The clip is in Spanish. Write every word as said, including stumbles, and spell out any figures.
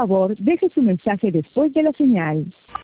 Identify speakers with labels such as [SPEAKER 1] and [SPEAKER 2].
[SPEAKER 1] favor, deje su mensaje después de la señal.